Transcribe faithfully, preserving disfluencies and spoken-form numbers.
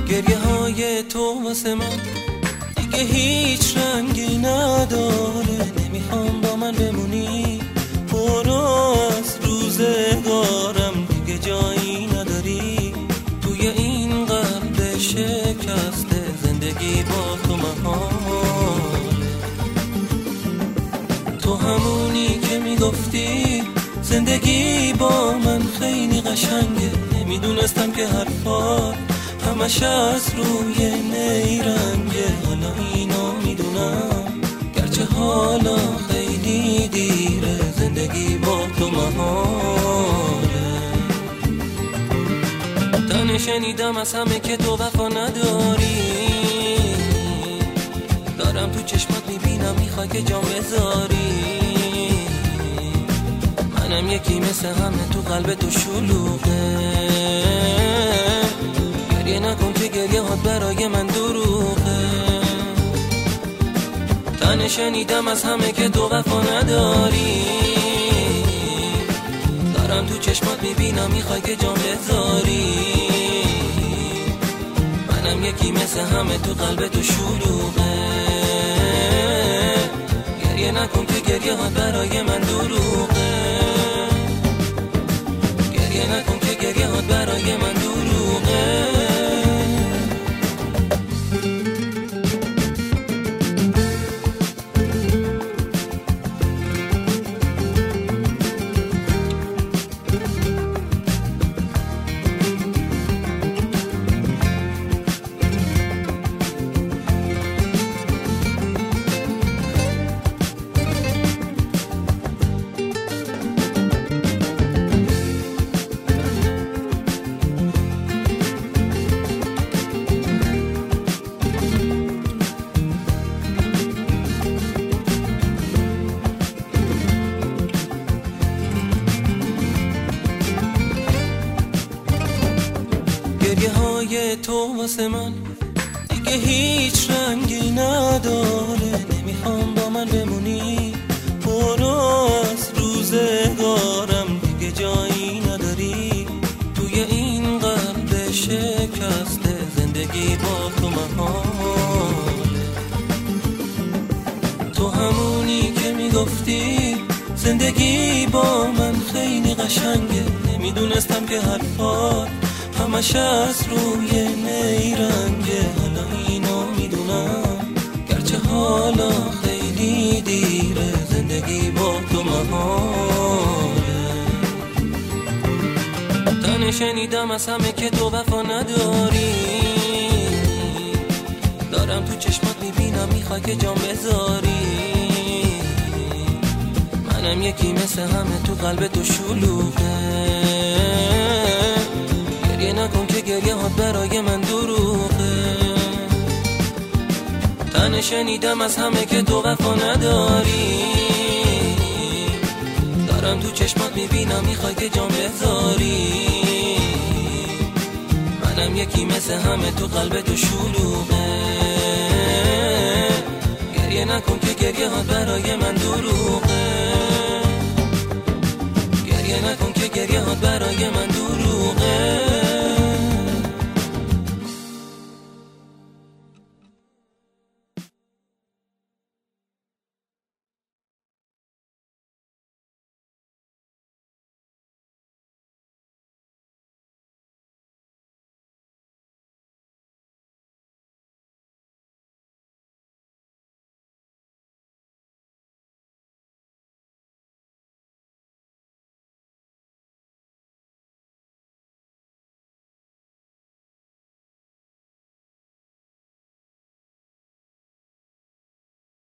گریه های تو واسه من دیگه هیچ رنگی نداره. نمیخوام با من بمونی، برو از روزگارم، دیگه جایی نداری توی این قلب شکسته. زندگی با تو محاله. تو همونی که میگفتی زندگی با من خیلی قشنگه. نمیدونستم که حرفات همش از روی نیرنگه. حالا اینو میدونم، گرچه حالا خیلی دیره. زندگی با تو محاله. تنه شنیدم از همه که تو وفا نداری. دارم تو چشمات میبینم میخوای که جام بذاری. منم یکی مثل همه تو قلب تو شلوغه. گریه نکن که گریه هات برای من دروغه. تنه شنیدم از همه که تو وفا نداری. دارم تو چشمات میبینم میخوای که جام بذاری. منم یکی مثل همه تو قلب تو شلوغه. گریه نکن که گریه هات برای من دروغه. گریه نکن که گریه هات برای من دروغه. گریه های تو واسه من دیگه هیچ رنگی نداره. نمیخوام با من بمونی، برو از روزگارم، دیگه جایی نداری توی این قلب شکسته. زندگی با تو محاله. تو همونی که میگفتی زندگی با من خیلی قشنگه. نمیدونستم که حرفات همش از روی نیرنگه. حالا اینو میدونم، گرچه حالا خیلی دیره. زندگی با تو محاله. تنه شنیدم از همه که تو وفا نداری. دارم تو چشمات میبینم میخوای که جام بذاری. منم یکی مثل همه تو قلب تو شلوغه. گریه نکن که گریه هات برای من دروغه. تنه شنیدم از همه که تو وفا نداری. دارم تو چشمات میبینم میخوای که جام بذاری. منم یکی مثل همه تو قلب تو شلوغه. گریه نکن که گریه هات برای من دروغه. گریه نکن که گریه هات برای من دروغه.